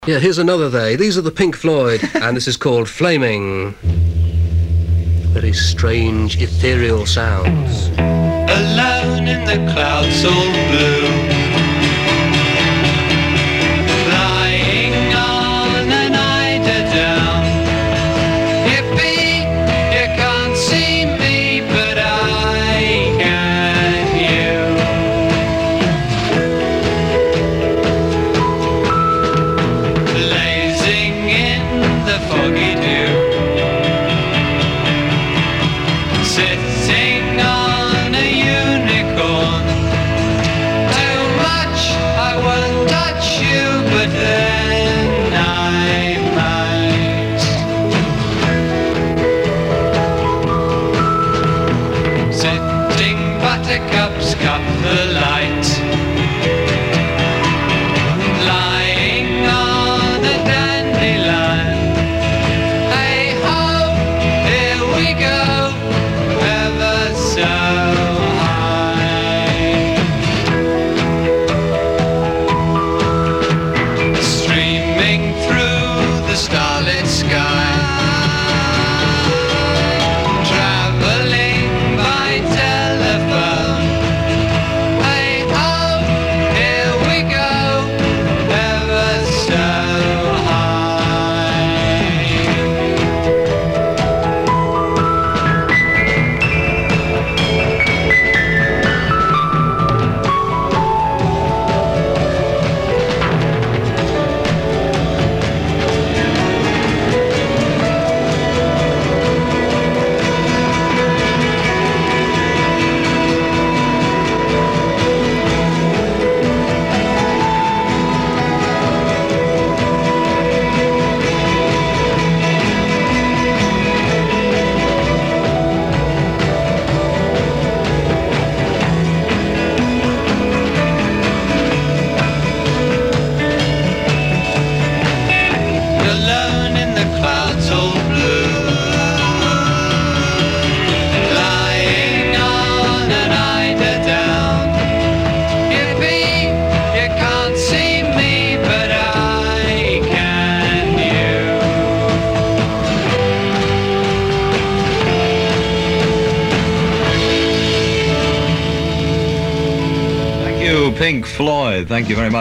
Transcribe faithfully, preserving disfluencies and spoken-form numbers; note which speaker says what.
Speaker 1: Yeah, here's another they. These are the Pink Floyd, and this is called Flaming. Very strange, ethereal sounds.
Speaker 2: Alone in the clouds all blue, flying on an eiderdown. Yippee, you can't see me, but I can you. Blazing in the foggy dew, sitting on a unicorn. Too much, I won't touch you, but then I might. Sitting buttercups cup the light, lying on a dandelion. Hey ho, here we go, ever so high, streaming through the starlit sky, traveling by telephone. Hey ho, here we go, ever so high. Alone in the clouds all blue, lying on an eiderdown. Yippee, you can't see me, but I can you.
Speaker 3: Thank you, Pink Floyd. Thank you very much.